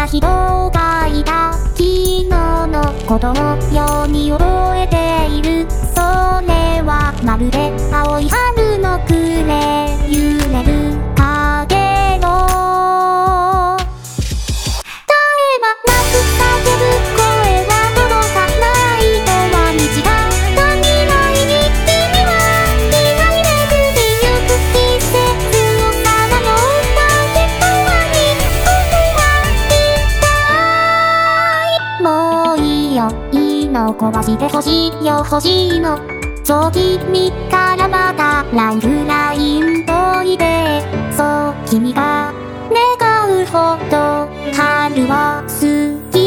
人がいた。昨日のことのように覚えている。それはまるで青い春の暮れ、揺れる影の絶え間なく叫ぶ声は届かないとは道が未来に君は今にめくりゆく季節をさまよった人はに僕は一体もういいよ、いいの壊してほしいよ、欲しいのそう君からまたライフラインといて、そう君が願うほど春は好き